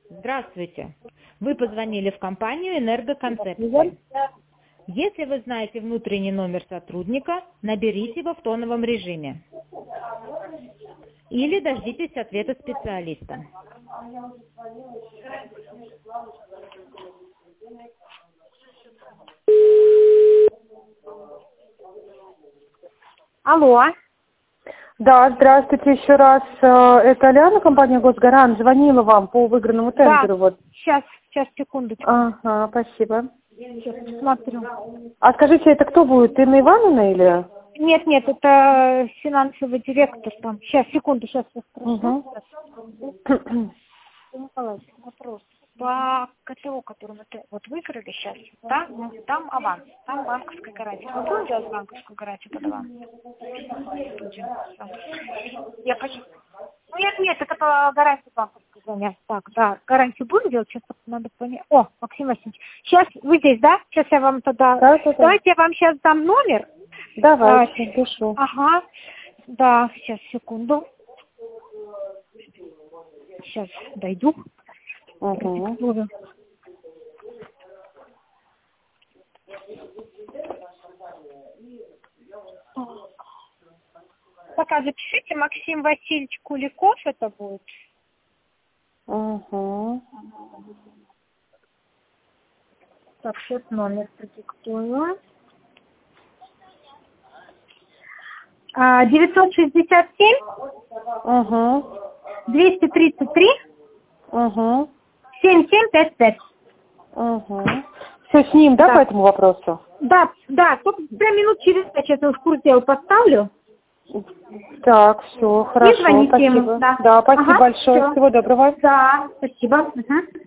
Здравствуйте. Вы позвонили в компанию «Энергоконцепция». Если вы знаете внутренний номер сотрудника, наберите его в тоновом режиме. Или дождитесь ответа специалиста. Алло. Да, здравствуйте еще раз. Это Лиана, компания «Госгарант». Звонила вам по выигранному тендеру. Да, Вот. сейчас, секундочку. Ага, спасибо. Сейчас посмотрю. А скажите, это кто будет? Инна Ивановна или? Нет, это финансовый директор там. Сейчас, секунду, сейчас я спрошу. Угу. Николаевич, вопрос. По КТО, который мы вот выиграли сейчас, да, там аванс, там банковская гарантия. Мы будем делать банковскую гарантию под аванс? Я поняла. Нет, это по гарантии банковской гарантии. Так, да, гарантию будем делать, сейчас надо понять. О, Максим Васильевич, сейчас вы здесь, да? Сейчас я вам тогда... Да. Давайте я вам сейчас дам номер. Давайте, пишу. Ага, да, сейчас, секунду. Сейчас дойду. Угу. Пока запишите, Максим Васильевич Куликов это будет. Угу. Так, сейчас номер продиктую. 967 Угу. 233 Угу. 7755. Угу. Все с ним, да, по этому вопросу? Да, только прям минут через 5 сейчас я в курс дела поставлю. Так, все, хорошо, звоните спасибо. ему, да. Да, спасибо большое. Всё. Всего доброго. Да, спасибо. Угу.